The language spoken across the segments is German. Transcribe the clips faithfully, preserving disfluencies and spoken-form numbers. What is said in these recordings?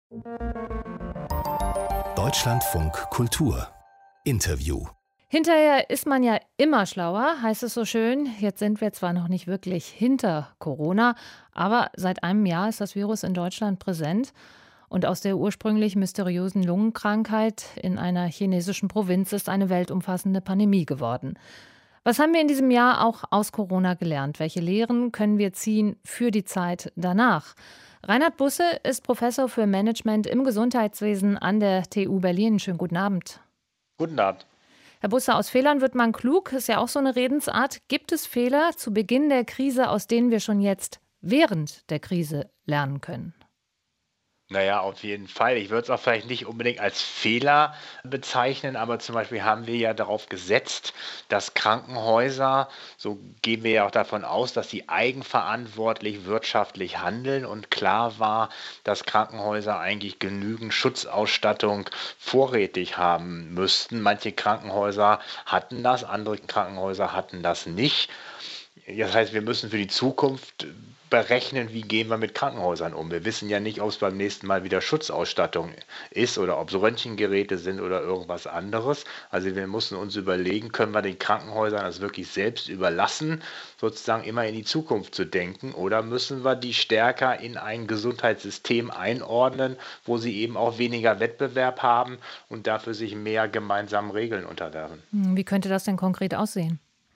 Deutschlandfunk Kultur Interview. Hinterher ist man ja immer schlauer, heißt es so schön. Jetzt sind wir zwar noch nicht wirklich hinter Corona, aber seit einem Jahr ist das Virus in Deutschland präsent. Und aus der ursprünglich mysteriösen Lungenkrankheit in einer chinesischen Provinz ist eine weltumfassende Pandemie geworden. Was haben wir in diesem Jahr auch aus Corona gelernt? Welche Lehren können wir ziehen für die Zeit danach? Reinhard Busse ist Professor für Management im Gesundheitswesen an der T U Berlin. Schönen guten Abend. Guten Abend. Herr Busse, aus Fehlern wird man klug, ist ja auch so eine Redensart. Gibt es Fehler zu Beginn der Krise, aus denen wir schon jetzt während der Krise lernen können? Naja, auf jeden Fall. Ich würde es auch vielleicht nicht unbedingt als Fehler bezeichnen, aber zum Beispiel haben wir ja darauf gesetzt, dass Krankenhäuser, so gehen wir ja auch davon aus, dass sie eigenverantwortlich wirtschaftlich handeln, und klar war, dass Krankenhäuser eigentlich genügend Schutzausstattung vorrätig haben müssten. Manche Krankenhäuser hatten das, andere Krankenhäuser hatten das nicht. Das heißt, wir müssen für die Zukunft berechnen, wie gehen wir mit Krankenhäusern um. Wir wissen ja nicht, ob es beim nächsten Mal wieder Schutzausstattung ist oder ob es Röntgengeräte sind oder irgendwas anderes. Also wir müssen uns überlegen, können wir den Krankenhäusern das wirklich selbst überlassen, sozusagen immer in die Zukunft zu denken, oder müssen wir die stärker in ein Gesundheitssystem einordnen, wo sie eben auch weniger Wettbewerb haben und dafür sich mehr gemeinsamen Regeln unterwerfen. Wie könnte das denn konkret aussehen?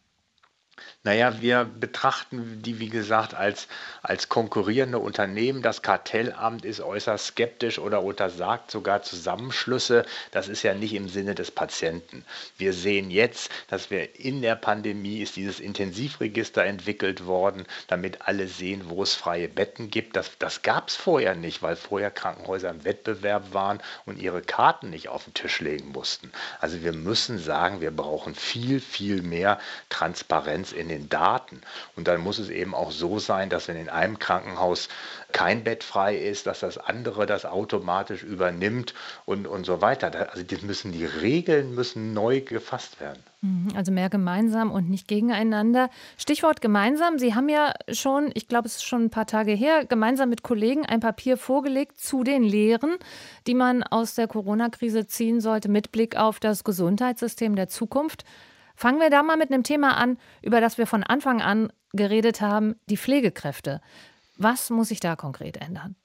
Naja, wir betrachten die, wie gesagt, als, als konkurrierende Unternehmen. Das Kartellamt ist äußerst skeptisch oder untersagt sogar Zusammenschlüsse. Das ist ja nicht im Sinne des Patienten. Wir sehen jetzt, dass wir in der Pandemie ist dieses Intensivregister entwickelt worden, damit alle sehen, wo es freie Betten gibt. Das, das gab es vorher nicht, weil vorher Krankenhäuser im Wettbewerb waren und ihre Karten nicht auf den Tisch legen mussten. Also wir müssen sagen, wir brauchen viel, viel mehr Transparenz in den Daten. Und dann muss es eben auch so sein, dass wenn in einem Krankenhaus kein Bett frei ist, dass das andere das automatisch übernimmt und, und so weiter. Also das müssen, die Regeln müssen neu gefasst werden. Also mehr gemeinsam und nicht gegeneinander. Stichwort gemeinsam. Sie haben ja schon, ich glaube, es ist schon ein paar Tage her, gemeinsam mit Kollegen ein Papier vorgelegt zu den Lehren, die man aus der Corona-Krise ziehen sollte, mit Blick auf das Gesundheitssystem der Zukunft. Fangen wir da mal mit einem Thema an, über das wir von Anfang an geredet haben, die Pflegekräfte. Was muss sich da konkret ändern?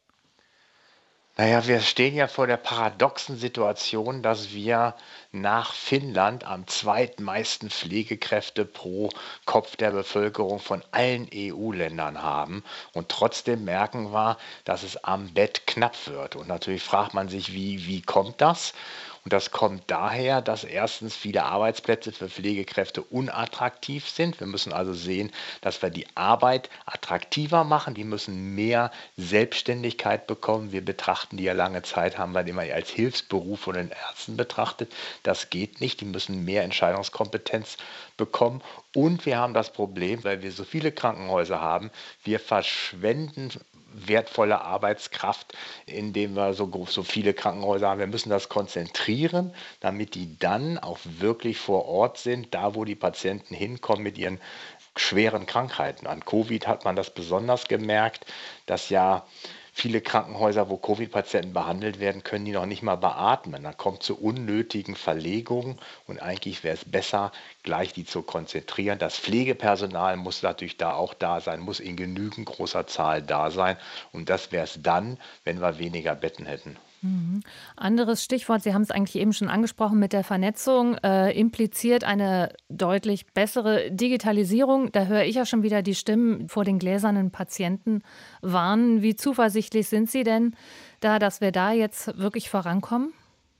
Naja, wir stehen ja vor der paradoxen Situation, dass wir nach Finnland am zweitmeisten Pflegekräfte pro Kopf der Bevölkerung von allen E U-Ländern haben. Und trotzdem merken wir, dass es am Bett knapp wird. Und natürlich fragt man sich, wie, wie kommt das? Und das kommt daher, dass erstens viele Arbeitsplätze für Pflegekräfte unattraktiv sind. Wir müssen also sehen, dass wir die Arbeit attraktiver machen. Die müssen mehr Selbstständigkeit bekommen. Wir betrachten die ja lange Zeit, haben wir immer als Hilfsberuf von den Ärzten betrachtet. Das geht nicht. Die müssen mehr Entscheidungskompetenz bekommen. Und wir haben das Problem, weil wir so viele Krankenhäuser haben, wir verschwenden wertvolle Arbeitskraft, indem wir so, groß, so viele Krankenhäuser haben. Wir müssen das konzentrieren, damit die dann auch wirklich vor Ort sind, da wo die Patienten hinkommen mit ihren schweren Krankheiten. An Covid hat man das besonders gemerkt, dass ja viele Krankenhäuser, wo Covid-Patienten behandelt werden, können die noch nicht mal beatmen. Da kommt zu unnötigen Verlegungen, und eigentlich wäre es besser, gleich die zu konzentrieren. Das Pflegepersonal muss natürlich da auch da sein, muss in genügend großer Zahl da sein, und das wäre es dann, wenn wir weniger Betten hätten. Mhm. Anderes Stichwort, Sie haben es eigentlich eben schon angesprochen mit der Vernetzung, äh, impliziert eine deutlich bessere Digitalisierung. Da höre ich ja schon wieder die Stimmen vor den gläsernen Patienten warnen. Wie zuversichtlich sind Sie denn da, dass wir da jetzt wirklich vorankommen?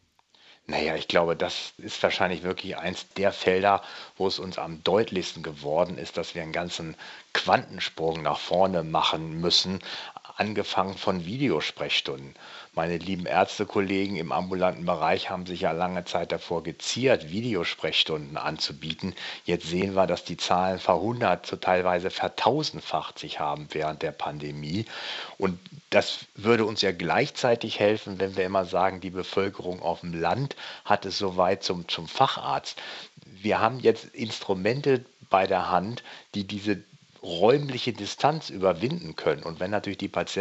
Naja, ich glaube, das ist wahrscheinlich wirklich eins der Felder, wo es uns am deutlichsten geworden ist, dass wir einen ganzen Quantensprung nach vorne machen müssen, angefangen von Videosprechstunden. Meine lieben Ärztekollegen im ambulanten Bereich haben sich ja lange Zeit davor geziert, Videosprechstunden anzubieten. Jetzt sehen wir, dass die Zahlen verhundert, so teilweise vertausendfacht sich haben während der Pandemie. Und das würde uns ja gleichzeitig helfen, wenn wir immer sagen, die Bevölkerung auf dem Land hat es soweit zum, zum Facharzt. Wir haben jetzt Instrumente bei der Hand, die diese räumliche Distanz überwinden können. Und wenn natürlich die Patienten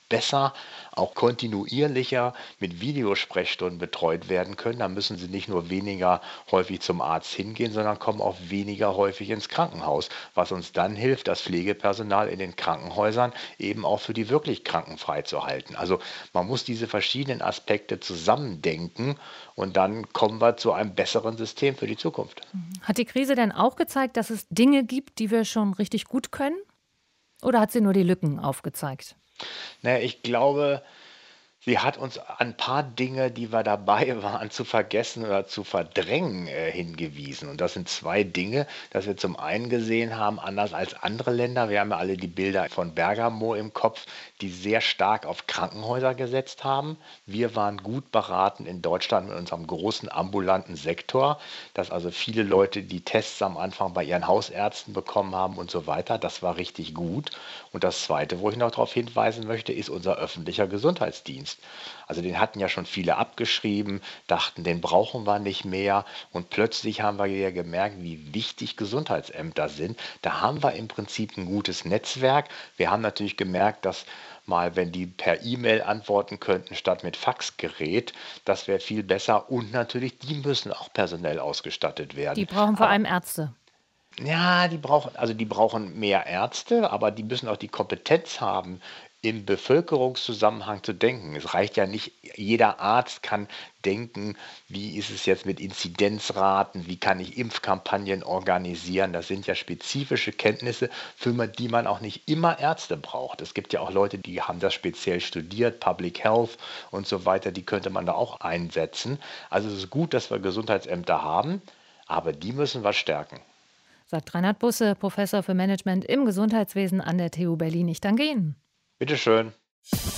besser, auch kontinuierlicher mit Videosprechstunden betreut werden können. Da müssen sie nicht nur weniger häufig zum Arzt hingehen, sondern kommen auch weniger häufig ins Krankenhaus, was uns dann hilft, das Pflegepersonal in den Krankenhäusern eben auch für die wirklich Kranken freizuhalten. Also man muss diese verschiedenen Aspekte zusammendenken und dann kommen wir zu einem besseren System für die Zukunft. Hat die Krise denn auch gezeigt, dass es Dinge gibt, die wir schon richtig gut können? Oder hat sie nur die Lücken aufgezeigt? Naja, ich glaube, sie hat uns an ein paar Dinge, die wir dabei waren zu vergessen oder zu verdrängen, äh, hingewiesen. Und das sind zwei Dinge, dass wir zum einen gesehen haben, anders als andere Länder, wir haben ja alle die Bilder von Bergamo im Kopf, die sehr stark auf Krankenhäuser gesetzt haben. Wir waren gut beraten in Deutschland mit unserem großen ambulanten Sektor, dass also viele Leute die Tests am Anfang bei ihren Hausärzten bekommen haben und so weiter. Das war richtig gut. Und das Zweite, wo ich noch darauf hinweisen möchte, ist unser öffentlicher Gesundheitsdienst. Also den hatten ja schon viele abgeschrieben, dachten, den brauchen wir nicht mehr. Und plötzlich haben wir ja gemerkt, wie wichtig Gesundheitsämter sind. Da haben wir im Prinzip ein gutes Netzwerk. Wir haben natürlich gemerkt, dass mal, wenn die per E-Mail antworten könnten, statt mit Faxgerät, das wäre viel besser. Und natürlich, die müssen auch personell ausgestattet werden. Die brauchen vor allem Ärzte. Ja, die brauchen, also die brauchen mehr Ärzte, aber die müssen auch die Kompetenz haben, im Bevölkerungszusammenhang zu denken. Es reicht ja nicht, jeder Arzt kann denken, wie ist es jetzt mit Inzidenzraten, wie kann ich Impfkampagnen organisieren. Das sind ja spezifische Kenntnisse, für man- die man auch nicht immer Ärzte braucht. Es gibt ja auch Leute, die haben das speziell studiert, Public Health und so weiter, die könnte man da auch einsetzen. Also es ist gut, dass wir Gesundheitsämter haben, aber die müssen wir stärken. Sagt Reinhard Busse, Professor für Management im Gesundheitswesen an der T U Berlin. Ich danke Ihnen. Bitteschön.